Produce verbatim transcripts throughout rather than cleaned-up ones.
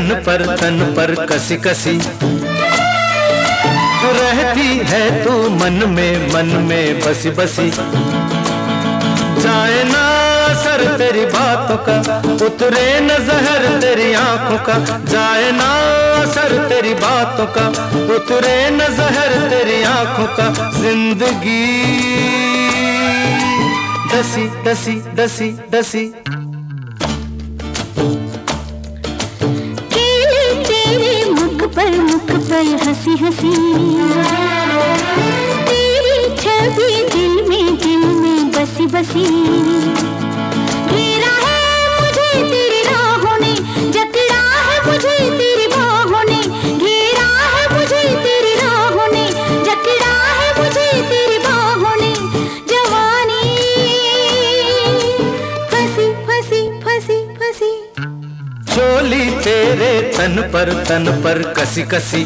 तन पर तन पर कसी कसी रहती है तू मन में मन में बसी बसी। जाए ना असर तेरी बातों का, उतरे न जहर तेरी आंखों का। जाए ना असर तेरी बातों का, उतरे न जहर तेरी आंखों का। जिंदगी डसी डसी डसी डसी। केले तेरे मुख पर मुख पर हंसी हंसी, तेरी छवि दिल में दिल में बसी बसी। घेरा है मुझे तेरी राहों ने, जकड़ा है मुझे तेरी बाहों ने। घेरा है मुझे तेरी राहों ने, जकड़ा है मुझे तेरी बाहों ने। जवानी फंसी फंसी फंसी फंसी। चोली तेरे तन पर तन पर कसी कसी।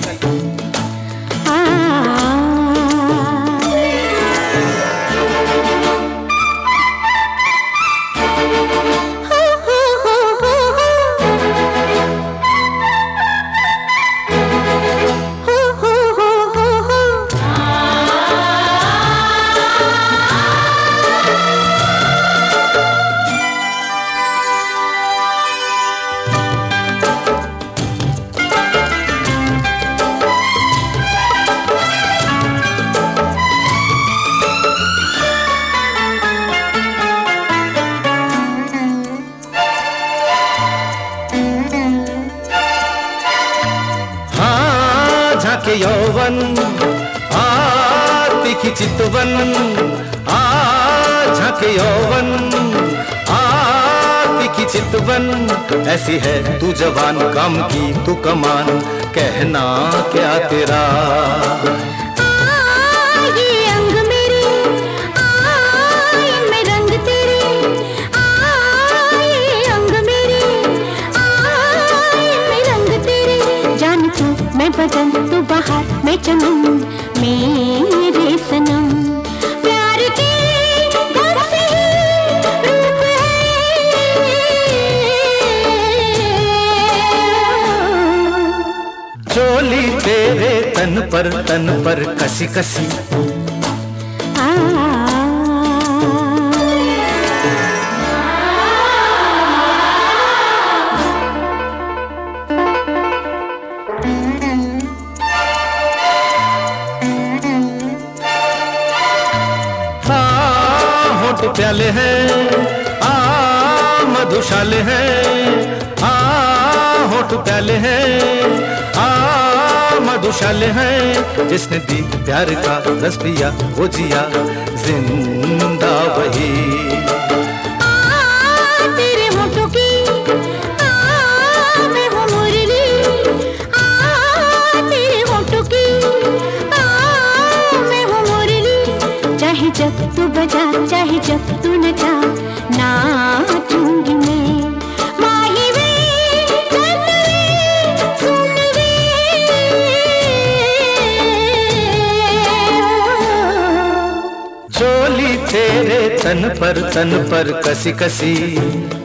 के यौवन आ तीखी चितवन, आ झाके यौवन आ तीखी चितवन। ऐसी है तू जवान काम की तू कमान, कहना क्या तेरा। मैं बदन तू बाहर मैं चमन, मेरे सनम। प्यार के घर से रूप है, चोली तेरे तन पर तन पर कसी कसी। प्याले हैं आ मधुशाले हैं, आ होठ प्याले हैं आ मधुशाले हैं। जिसने दी प्यार का रस पिया वो जिया जिंदा वही। तेरे होठों की आ मैं हूँ मुरली, आ तेरे होठों की आ मैं हूँ मुरली। चाहे जब तू बजा चाहे जब तू नचा, नाचूंगी मैं। माही वे चल वे सुन वे, चोली तेरे तन पर तन पर कसी कसी।